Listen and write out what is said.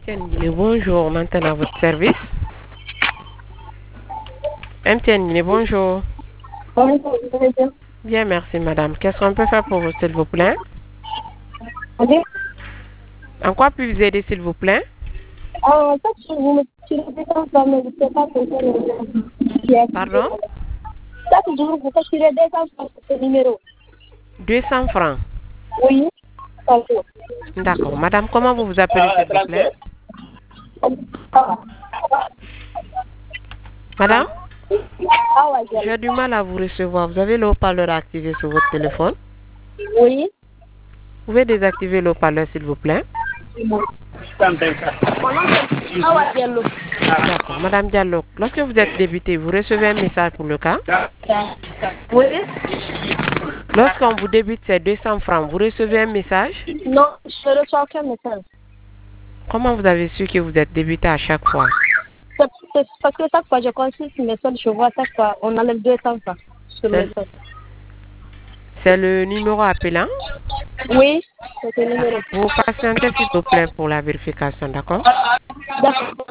MTN Guinée, bonjour. Maintenant, à votre service. MTN Guinée, bonjour. Bonjour, vous allez bien? Bien, merci, madame. Qu'est-ce qu'on peut faire pour vous, s'il vous plaît? Allez? En quoi puis vous aider, s'il vous plaît? En fait, vous me tirez des temps, mais je ne sais pas pourquoi Pardon? chaque jour, vous faites tirer des temps sur ce numéro. 200 francs. Oui, chaque jour. D'accord. Madame, comment vous vous appelez, s'il vous plaît? Madame? J'ai du mal à vous recevoir. Vous avez le haut-parleur activé sur votre téléphone? Oui. Vous pouvez désactiver le haut-parleur, s'il vous plaît? D'accord. Madame Diallo, lorsque vous êtes débutée, vous recevez un message pour le cas? Oui. Lorsqu'on vous débute ces 200 francs, vous recevez un message? Non, je ne reçois aucun message. Comment vous avez su que vous êtes débuté à chaque fois? C'est parce que chaque fois que je consulte mes soldes, je vois chaque fois, on enlève 200 francs sur mes soldes. C'est le numéro appelant? Oui, c'est le numéro. Vous patientez, s'il vous plaît, pour la vérification, d'accord? D'accord.